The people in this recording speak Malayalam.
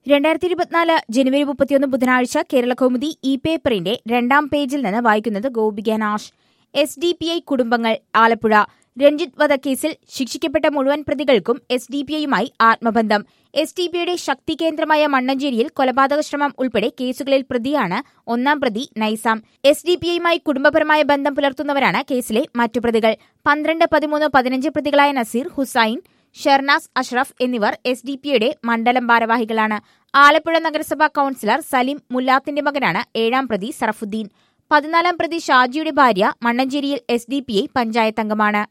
2024 ജനുവരി 31 ബുധനാഴ്ച കേരളകൗമുദി ഈ പേപ്പറിന്റെ 2ാം പേജിൽ നിന്ന് വായിക്കുന്നത് ഗോപിക നാഷ്. SDPI കുടുംബങ്ങൾ ആലപ്പുഴ. രഞ്ജിത്ത് വധക്കേസിൽ ശിക്ഷിക്കപ്പെട്ട മുഴുവൻ പ്രതികൾക്കും SDPIയുമായി ആത്മബന്ധം. SDPIയുടെ ശക്തി കേന്ദ്രമായ മണ്ണഞ്ചേരിയിൽ കൊലപാതക ശ്രമം ഉൾപ്പെടെ കേസുകളിൽ പ്രതിയാണ് ഒന്നാം പ്രതി നൈസാം. SDPIയുമായി കുടുംബപരമായ ബന്ധം പുലർത്തുന്നവരാണ് കേസിലെ മറ്റു പ്രതികൾ. 12, 13, 15 പ്രതികളായ നസീർ, ഹുസൈൻ, ഷെർനാസ്, അഷ്റഫ് എന്നിവർ SDPIയുടെ മണ്ഡലം ഭാരവാഹികളാണ്. ആലപ്പുഴ നഗരസഭാ കൌൺസിലർ സലിം മുല്ലാത്തിന്റെ മകനാണ് 7ാം പ്രതി സറഫുദ്ദീൻ. 14ാം പ്രതി ഷാജിയുടെ ഭാര്യ മണ്ണഞ്ചേരിയിൽ SDPI പഞ്ചായത്തംഗമാണ്.